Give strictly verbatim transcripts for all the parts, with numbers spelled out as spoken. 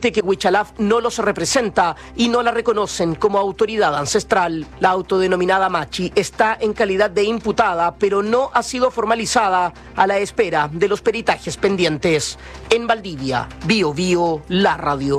finalmente que Huichalaf no los representa y no la reconocen como autoridad ancestral. La autodenominada Machi está en calidad de imputada, pero no ha sido formalizada, a la espera de los peritajes pendientes. En Valdivia, Bio Bio, la radio.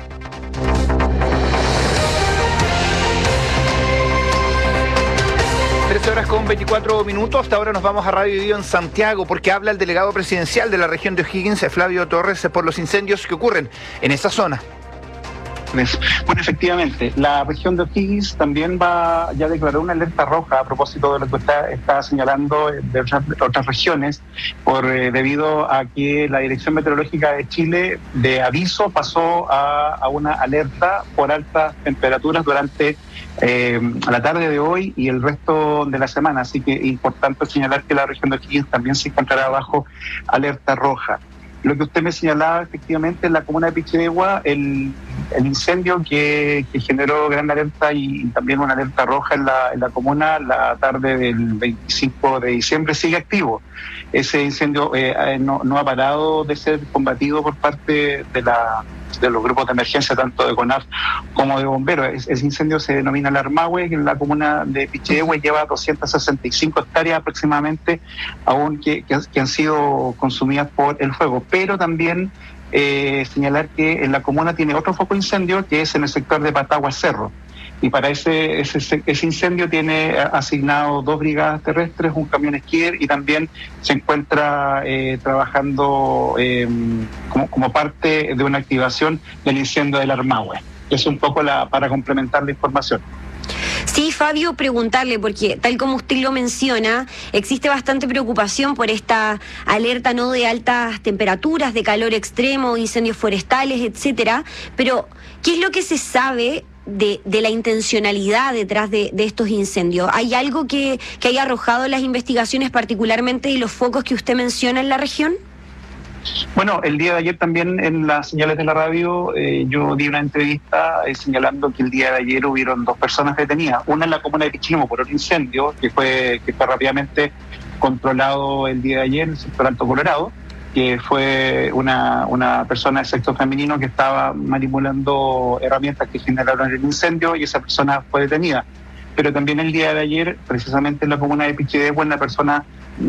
trece horas con veinticuatro minutos. Hasta ahora nos vamos a Radio Bio en Santiago porque habla el delegado presidencial de la región de O'Higgins, Flavio Torres, por los incendios que ocurren en esa zona. Bueno, efectivamente, la región de O'Higgins también va ya declaró una alerta roja a propósito de lo que usted está señalando de otras, otras regiones, por eh, debido a que la Dirección Meteorológica de Chile de aviso pasó a, a una alerta por altas temperaturas durante eh, la tarde de hoy y el resto de la semana. Así que es importante señalar que la región de O'Higgins también se encontrará bajo alerta roja. Lo que usted me señalaba, efectivamente, en la comuna de Pichidegua, el, el incendio que, que generó gran alerta y, y también una alerta roja en la, en la comuna la tarde del veinticinco de diciembre sigue activo. Ese incendio eh, no, no ha parado de ser combatido por parte de la de los grupos de emergencia, tanto de CONAF como de bomberos. Ese incendio se denomina el Armahue, que en la comuna de Pichidegua lleva doscientas sesenta y cinco hectáreas aproximadamente, aún que, que, que han sido consumidas por el fuego. Pero también eh, señalar que en la comuna tiene otro foco de incendio, que es en el sector de Patagua Cerro. Y para ese, ese, ese incendio tiene asignado dos brigadas terrestres, un camión esquier, y también se encuentra eh, trabajando eh, como, como parte de una activación del incendio del Armahue. Es un poco la, para complementar la información. Sí, Fabio, preguntarle, porque tal como usted lo menciona, existe bastante preocupación por esta alerta no de altas temperaturas, de calor extremo, incendios forestales, etcétera, pero ¿qué es lo que se sabe de, de la intencionalidad detrás de, de estos incendios? ¿Hay algo que, que haya arrojado las investigaciones, particularmente de los focos que usted menciona en la región? Bueno, el día de ayer también en las señales de la radio eh, yo di una entrevista eh, señalando que el día de ayer hubieron dos personas detenidas, una en la comuna de Pichilemu por un incendio que fue que fue rápidamente controlado el día de ayer en el sector Alto Colorado, que fue una, una persona del sexo femenino que estaba manipulando herramientas que generaron el incendio y esa persona fue detenida. Pero también el día de ayer, precisamente en la comuna de Pichidegua, una persona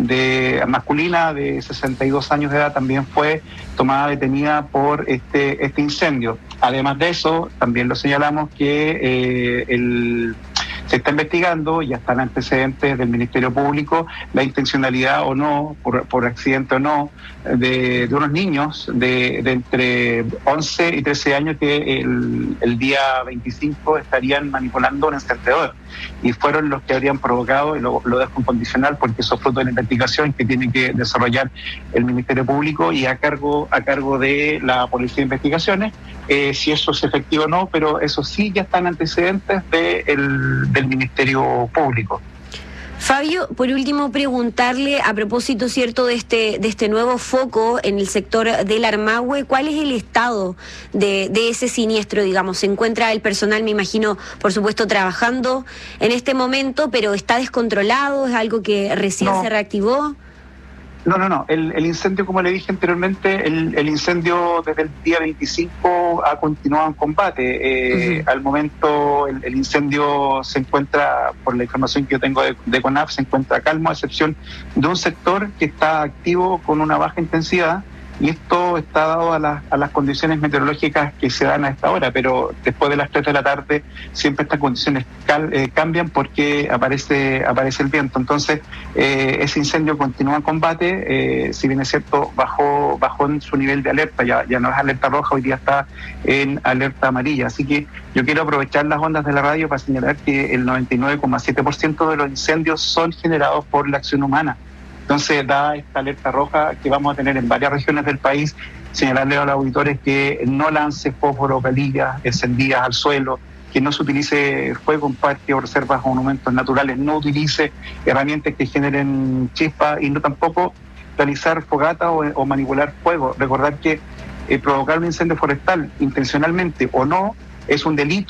de masculina de sesenta y dos años de edad también fue tomada detenida por este este incendio. Además de eso, también lo señalamos que eh, el se está investigando, ya están antecedentes del Ministerio Público, la intencionalidad o no, por, por accidente o no, de, de unos niños de, de entre once y trece años que el, el día veinticinco estarían manipulando un encendedor y fueron los que habrían provocado, y lo, lo dejo en condicional porque eso es fruto de la investigación que tiene que desarrollar el Ministerio Público y a cargo, a cargo de la Policía de Investigaciones, eh, si eso es efectivo o no, pero eso sí ya están antecedentes de el, del Ministerio Público. Fabio, por último, preguntarle a propósito, cierto, de este de este nuevo foco en el sector del Armahue, ¿cuál es el estado de, de ese siniestro, digamos? ¿Se encuentra el personal, me imagino, por supuesto, trabajando en este momento, pero está descontrolado? ¿Es algo que recién no. se reactivó? No, no, no. El, el incendio, como le dije anteriormente, el, el incendio desde el día veinticinco ha continuado en combate. Eh, uh-huh. Al momento, el, el incendio se encuentra, por la información que yo tengo de, de CONAF, se encuentra calmo, a excepción de un sector que está activo con una baja intensidad. Y esto está dado a, la, a las condiciones meteorológicas que se dan a esta hora, pero después de las tres de la tarde siempre estas condiciones cal, eh, cambian porque aparece aparece el viento. Entonces, eh, ese incendio continúa en combate, eh, si bien es cierto, bajó, bajó en su nivel de alerta, ya, ya no es alerta roja, hoy día está en alerta amarilla. Así que yo quiero aprovechar las ondas de la radio para señalar que el noventa y nueve coma siete por ciento de los incendios son generados por la acción humana. Entonces, da esta alerta roja que vamos a tener en varias regiones del país, señalarle a los auditores que no lance fósforo, palillas encendidas al suelo, que no se utilice fuego en parques o reservas o monumentos naturales, no utilice herramientas que generen chispas y no tampoco realizar fogata o, o manipular fuego. Recordar que eh, provocar un incendio forestal intencionalmente o no es un delito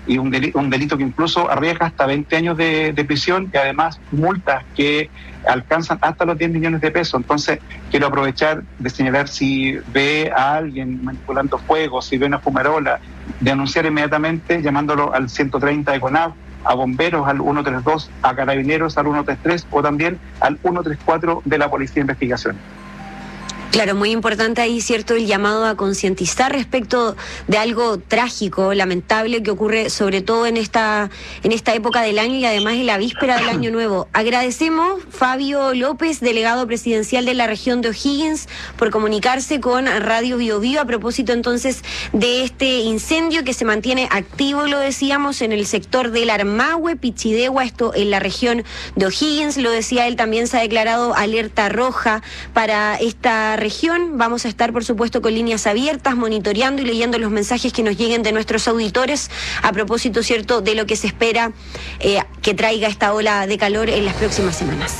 y un delito, un delito que incluso arriesga hasta veinte años de, de prisión y además multas que alcanzan hasta los diez millones de pesos. Entonces, quiero aprovechar de señalar, si ve a alguien manipulando fuego, si ve una fumarola, denunciar inmediatamente llamándolo al ciento treinta de CONAF, a bomberos al ciento treinta y dos, a carabineros al ciento treinta y tres o también al ciento treinta y cuatro de la Policía de Investigación. Claro, muy importante ahí, ¿cierto?, el llamado a concientizar respecto de algo trágico, lamentable, que ocurre sobre todo en esta en esta época del año y además en la víspera del Año Nuevo. Agradecemos, Fabio López, delegado presidencial de la región de O'Higgins, por comunicarse con Radio Bio Bio a propósito entonces de este incendio que se mantiene activo, lo decíamos, en el sector del Armahue, Pichidegua, esto en la región de O'Higgins. Lo decía él, también se ha declarado alerta roja para esta región. Vamos a estar, por supuesto, con líneas abiertas, monitoreando y leyendo los mensajes que nos lleguen de nuestros auditores a propósito, cierto, de lo que se espera eh, que traiga esta ola de calor en las próximas semanas.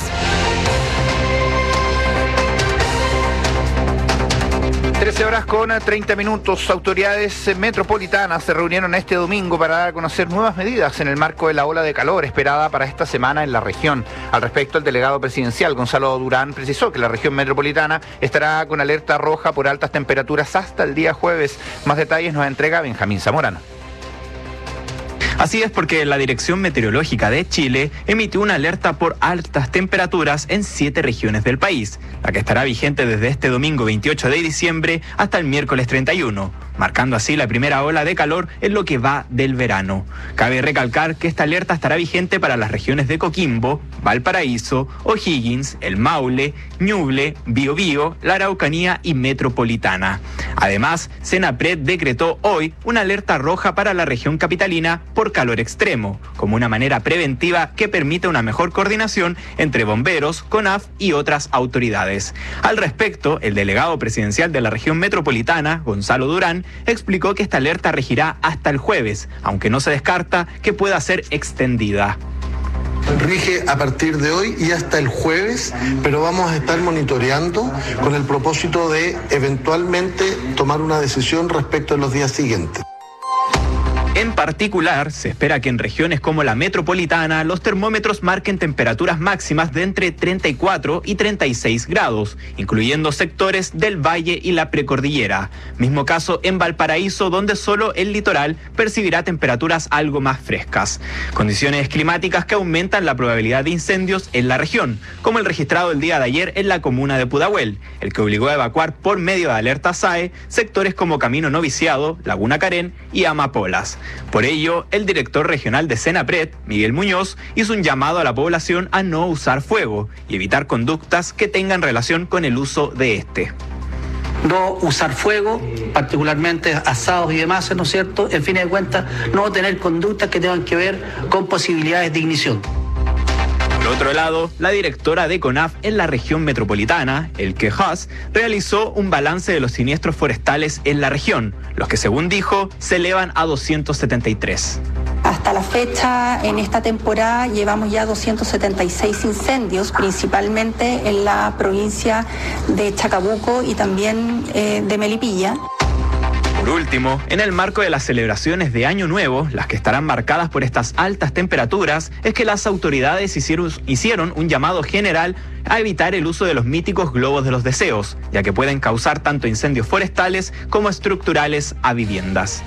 trece horas con treinta minutos. Autoridades metropolitanas se reunieron este domingo para dar a conocer nuevas medidas en el marco de la ola de calor esperada para esta semana en la región. Al respecto, el delegado presidencial, Gonzalo Durán, precisó que la región metropolitana estará con alerta roja por altas temperaturas hasta el día jueves. Más detalles nos entrega Benjamín Zamorano. Así es, porque la Dirección Meteorológica de Chile emitió una alerta por altas temperaturas en siete regiones del país, la que estará vigente desde este domingo veintiocho de diciembre hasta el miércoles treinta y uno, marcando así la primera ola de calor en lo que va del verano. Cabe recalcar que esta alerta estará vigente para las regiones de Coquimbo, Valparaíso, O'Higgins, El Maule, Ñuble, Biobío, la Araucanía y Metropolitana. Además, Senapred decretó hoy una alerta roja para la región capitalina por calor extremo, como una manera preventiva que permite una mejor coordinación entre bomberos, CONAF y otras autoridades. Al respecto, el delegado presidencial de la región metropolitana, Gonzalo Durán, explicó que esta alerta regirá hasta el jueves, aunque no se descarta que pueda ser extendida. Rige a partir de hoy y hasta el jueves, pero vamos a estar monitoreando con el propósito de eventualmente tomar una decisión respecto a los días siguientes. En particular, se espera que en regiones como la metropolitana los termómetros marquen temperaturas máximas de entre treinta y cuatro y treinta y seis grados, incluyendo sectores del valle y la precordillera. Mismo caso en Valparaíso, donde solo el litoral percibirá temperaturas algo más frescas. Condiciones climáticas que aumentan la probabilidad de incendios en la región, como el registrado el día de ayer en la comuna de Pudahuel, el que obligó a evacuar por medio de alerta S A E sectores como Camino Noviciado, Laguna Carén y Amapolas. Por ello, el director regional de Senapred, Miguel Muñoz, hizo un llamado a la población a no usar fuego y evitar conductas que tengan relación con el uso de este. No usar fuego, particularmente asados y demás, ¿no es cierto? En fin de cuentas, no tener conductas que tengan que ver con posibilidades de ignición. Por otro lado, la directora de CONAF en la región metropolitana, Elke Haas, realizó un balance de los siniestros forestales en la región, los que, según dijo, se elevan a doscientos setenta y tres. Hasta la fecha, en esta temporada, llevamos ya doscientos setenta y seis incendios, principalmente en la provincia de Chacabuco y también eh, de Melipilla. Por último, en el marco de las celebraciones de Año Nuevo, las que estarán marcadas por estas altas temperaturas, es que las autoridades hicieron, hicieron un llamado general a evitar el uso de los míticos globos de los deseos, ya que pueden causar tanto incendios forestales como estructurales a viviendas.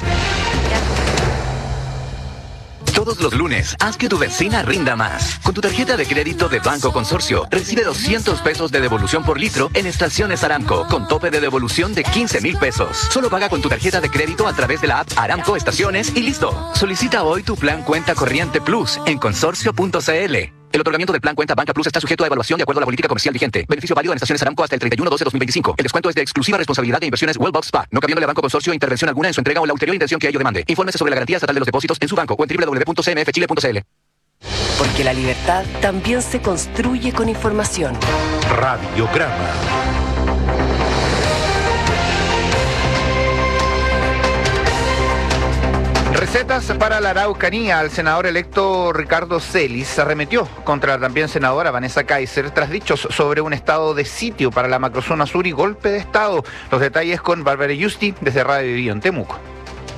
Todos los lunes, haz que tu benzina rinda más. Con tu tarjeta de crédito de Banco Consorcio, recibe doscientos pesos de devolución por litro en estaciones Aramco, con tope de devolución de quince mil pesos. Solo paga con tu tarjeta de crédito a través de la app Aramco Estaciones y listo. Solicita hoy tu plan Cuenta Corriente Plus en consorcio punto c l. El otorgamiento del plan Cuenta Banca Plus está sujeto a evaluación de acuerdo a la política comercial vigente. Beneficio válido en estaciones Aramco hasta el treinta y uno de doce de dos mil veinticinco. El descuento es de exclusiva responsabilidad de Inversiones Wellbox Spa, no cabiéndole a Banco Consorcio intervención alguna en su entrega o la ulterior intención que ello demande. Infórmese sobre la garantía estatal de los depósitos en su banco o en doble u doble u doble u punto c m f chile punto c l. Porque la libertad también se construye con información. Radiograma. Recetas para la Araucanía. El senador electo Ricardo Celis arremetió contra la también senadora Vanessa Kaiser tras dichos sobre un estado de sitio para la macrozona sur y golpe de estado. Los detalles con Bárbara Yusti desde Radio Bio en Temuco.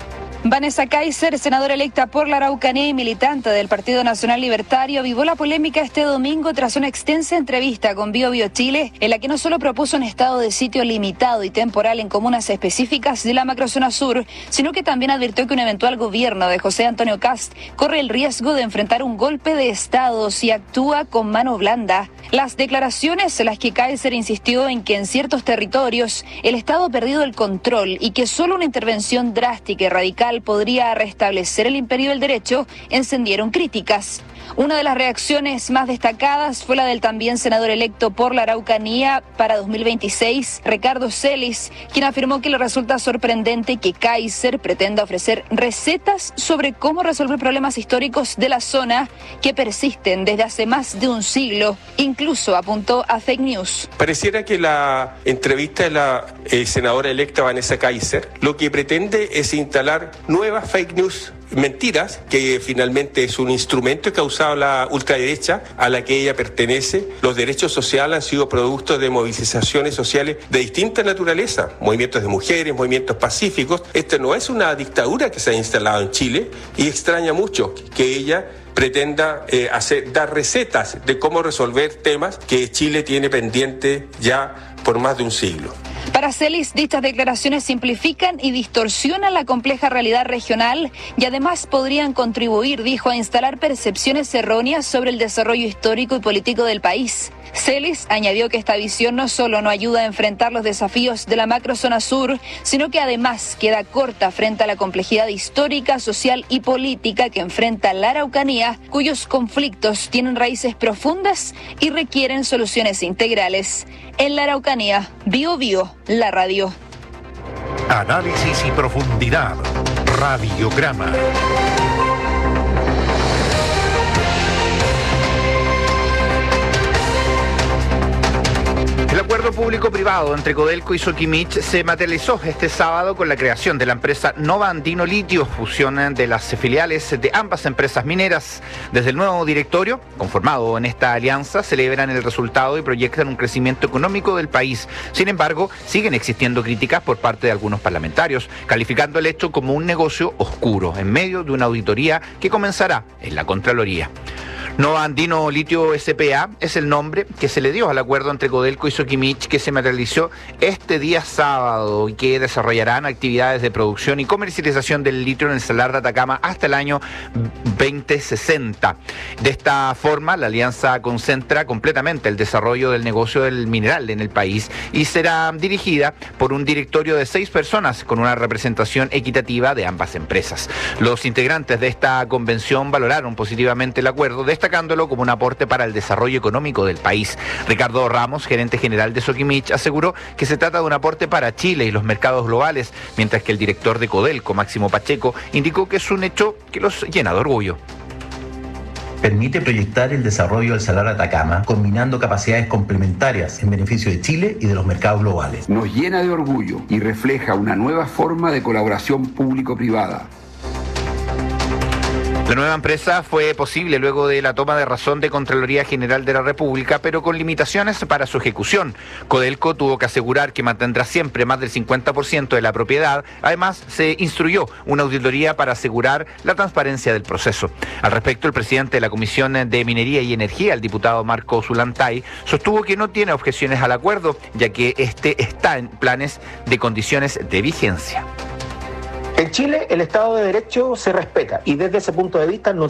Vanessa Kaiser, senadora electa por la Araucanía y militante del Partido Nacional Libertario, avivó la polémica este domingo tras una extensa entrevista con Bio Bio Chile, en la que no solo propuso un estado de sitio limitado y temporal en comunas específicas de la macrozona sur, sino que también advirtió que un eventual gobierno de José Antonio Kast corre el riesgo de enfrentar un golpe de estado si actúa con mano blanda. Las declaraciones en las que Kaiser insistió en que en ciertos territorios el Estado ha perdido el control y que solo una intervención drástica y radical podría restablecer el imperio del derecho, encendieron críticas. Una de las reacciones más destacadas fue la del también senador electo por la Araucanía para dos mil veintiséis, Ricardo Celis, quien afirmó que le resulta sorprendente que Kaiser pretenda ofrecer recetas sobre cómo resolver problemas históricos de la zona que persisten desde hace más de un siglo. Incluso apuntó a fake news. Pareciera que la entrevista de la eh, senadora electa Vanessa Kaiser lo que pretende es instalar nuevas fake news, mentiras, que finalmente es un instrumento que ha usado la ultraderecha a la que ella pertenece. Los derechos sociales han sido producto de movilizaciones sociales de distinta naturaleza, movimientos de mujeres, movimientos pacíficos. Esta no es una dictadura que se ha instalado en Chile y extraña mucho que ella pretenda eh, hacer, dar recetas de cómo resolver temas que Chile tiene pendiente ya por más de un siglo. Para Celis, dichas declaraciones simplifican y distorsionan la compleja realidad regional y además podrían contribuir, dijo, a instalar percepciones erróneas sobre el desarrollo histórico y político del país. Celis añadió que esta visión no solo no ayuda a enfrentar los desafíos de la macrozona sur, sino que además queda corta frente a la complejidad histórica, social y política que enfrenta la Araucanía, cuyos conflictos tienen raíces profundas y requieren soluciones integrales. En la Araucanía, Bio Bio, la radio. Análisis y profundidad. Radiograma. El acuerdo público-privado entre Codelco y Sokimich se materializó este sábado con la creación de la empresa Nova Andino Litio, fusión de las filiales de ambas empresas mineras. Desde el nuevo directorio, conformado en esta alianza, celebran el resultado y proyectan un crecimiento económico del país. Sin embargo, siguen existiendo críticas por parte de algunos parlamentarios, calificando el hecho como un negocio oscuro, en medio de una auditoría que comenzará en la Contraloría. Nova Andino Litio S P A es el nombre que se le dio al acuerdo entre Codelco y Sokimich, que se materializó este día sábado y que desarrollarán actividades de producción y comercialización del litio en el Salar de Atacama hasta el año veinte sesenta. De esta forma, la alianza concentra completamente el desarrollo del negocio del mineral en el país y será dirigida por un directorio de seis personas con una representación equitativa de ambas empresas. Los integrantes de esta convención valoraron positivamente el acuerdo, de destacándolo como un aporte para el desarrollo económico del país. Ricardo Ramos, gerente general de Sokimich, aseguró que se trata de un aporte para Chile y los mercados globales, mientras que el director de Codelco, Máximo Pacheco, indicó que es un hecho que los llena de orgullo. Permite proyectar el desarrollo del Salar de Atacama, combinando capacidades complementarias en beneficio de Chile y de los mercados globales. Nos llena de orgullo y refleja una nueva forma de colaboración público-privada. La nueva empresa fue posible luego de la toma de razón de Contraloría General de la República, pero con limitaciones para su ejecución. Codelco tuvo que asegurar que mantendrá siempre más del cincuenta por ciento de la propiedad. Además, se instruyó una auditoría para asegurar la transparencia del proceso. Al respecto, el presidente de la Comisión de Minería y Energía, el diputado Marco Zulantay, sostuvo que no tiene objeciones al acuerdo, ya que este está en planes de condiciones de vigencia. En Chile el Estado de Derecho se respeta y desde ese punto de vista no